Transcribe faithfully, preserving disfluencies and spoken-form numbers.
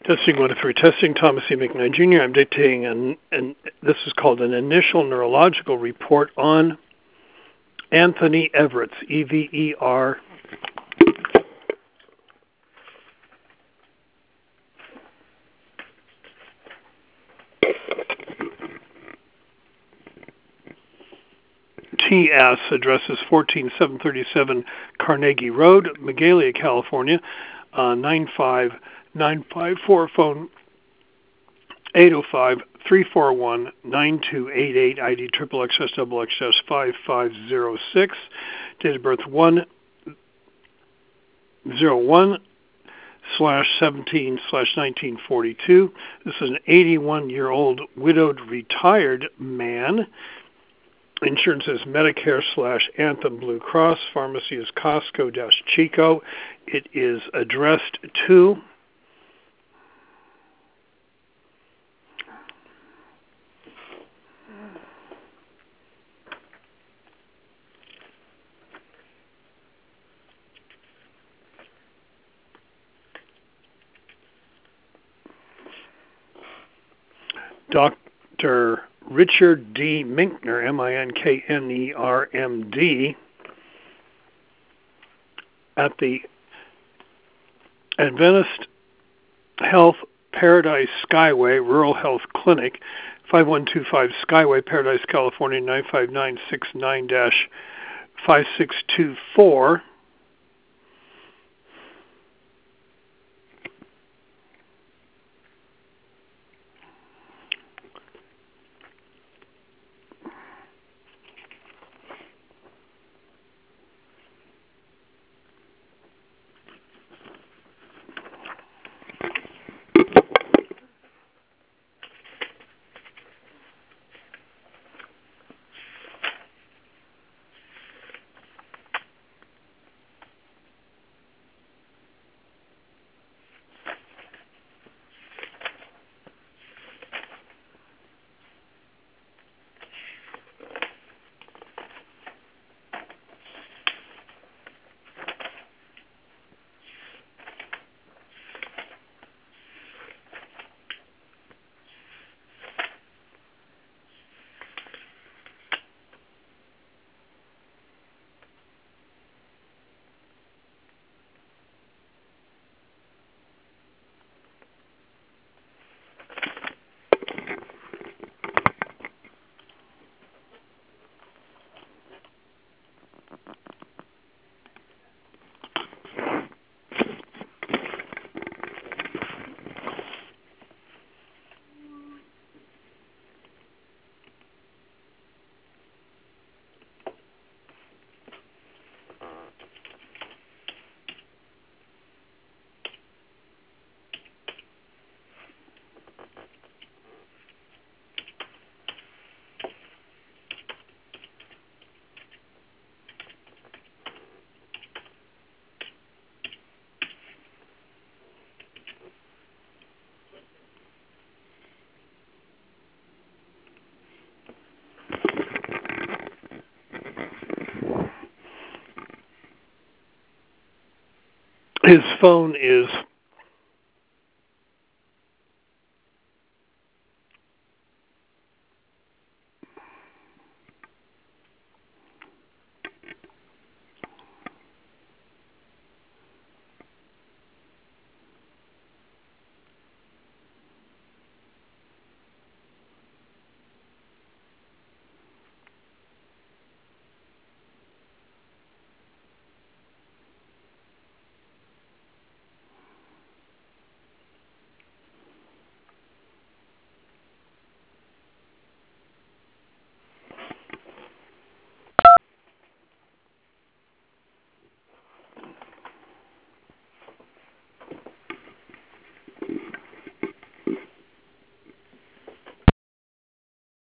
Testing one, three, testing. Thomas E. McKnight Junior I'm dictating, an, an, this is called an initial neurological report on Anthony Everett, E V E R. T S, address is fourteen seven thirty-seven Carnegie Road, Magalia, California, uh, nine five nine five four, phone eight oh five, three four one, nine two eight eight, I D triple X S double X S five five zero six, date of birth one zero one slash seventeen slash nineteen forty-two. This is an eighty-one-year-old widowed retired man. Insurance is Medicare slash Anthem Blue Cross. Pharmacy is Costco-Chico. It is addressed to Doctor Richard D. Minkner, M I N K N E R M D, at the Adventist Health Paradise Skyway Rural Health Clinic, five one two five Skyway, Paradise, California, nine five nine six nine dash five six two four. His phone is